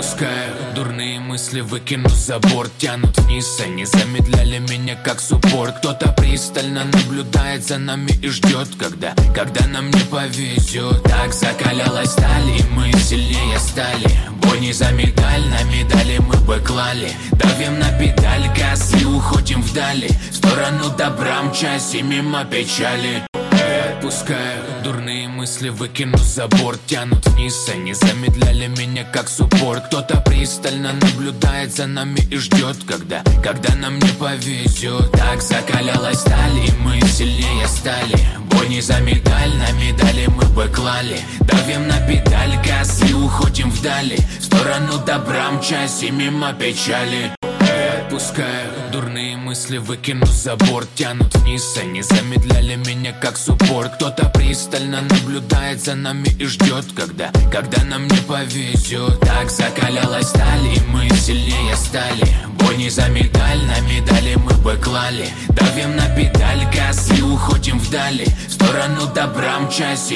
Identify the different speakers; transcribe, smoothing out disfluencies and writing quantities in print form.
Speaker 1: Отпускаю дурные мысли, выкину за борт. Тянут вниз, они замедляли меня как суппорт. Кто-то пристально наблюдает за нами и ждет, когда нам не повезет. Так закалялась сталь, и мы сильнее стали. Бой не за медаль, на медали мы бы клали. Давим на педаль газ и уходим вдали, в сторону добра мчась и мимо печали. Отпускаю дурные мысли, выкину за борт. Тянут вниз, они замедляли меня как суппорт. Кто-то пристально наблюдает за нами и ждет, когда нам не повезет. Так закалялась сталь, и мы сильнее стали. Бой не за медаль, на медали мы бы клали. Давим на педаль газ и уходим вдали, в сторону добра мчась и мимо печали. Отпускаю дурные мысли, выкину за борт. Тянут вниз, они замедляли меня как суппорт. Кто-то пристально наблюдает за нами и ждет, когда нам не повезет. Так закалялась сталь, и мы сильнее стали. Бой не за медаль, на медали мы бы клали. Давим на педаль газ и уходим вдали, в сторону добра мчась.